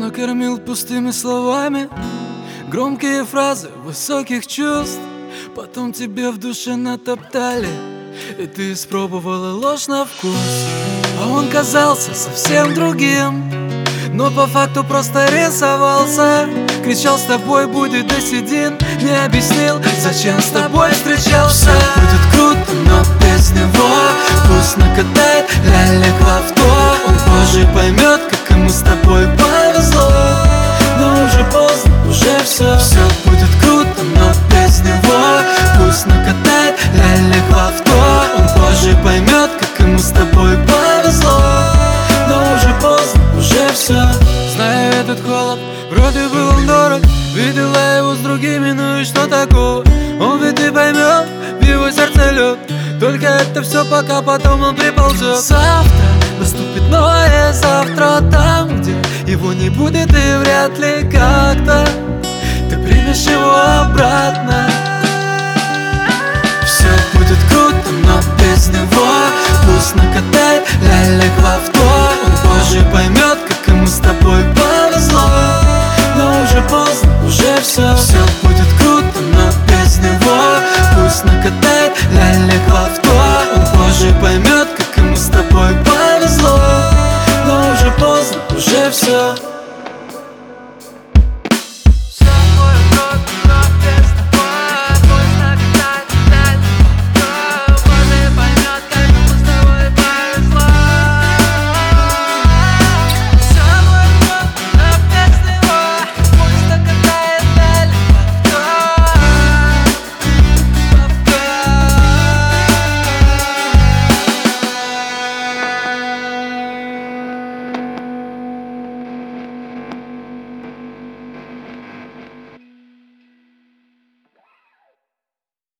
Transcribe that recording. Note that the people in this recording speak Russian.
накормил пустыми словами громкие фразы высоких чувств. Потом тебе в душе натоптали, и ты испробовала ложь на вкус. А он казался совсем другим, но по факту просто рисовался. Кричал: с тобой будет до седин. Не объяснил, зачем с тобой встречался. Все будет круто, но без него пусть накатает лялек в авто. Он позже поймет, как ему с тобой повезло. Но уже поздно, уже все. Все будет круто, но без него пусть накатает лялек в авто. Он позже поймет, как ему с тобой повезло. Но уже поздно, уже все. Знаю этот холод, вроде бы он дорог. Видела его с другими, ну и что такого? Он ведь и поймет, в его сердце лед. Только это все пока, потом он приползет. Завтра наступит новое завтра, там, где его не будет и вряд ли как-то ты примешь его обратно. Все будет круто, но без него пусть накатает лялек в авто. Он позже поймет, как ему с тобой повезло. Но уже поздно, уже все. Все будет круто, но без него пусть накатает лялек в авто. Он позже поймет, как ему с тобой повезло. Но уже поздно, уже все.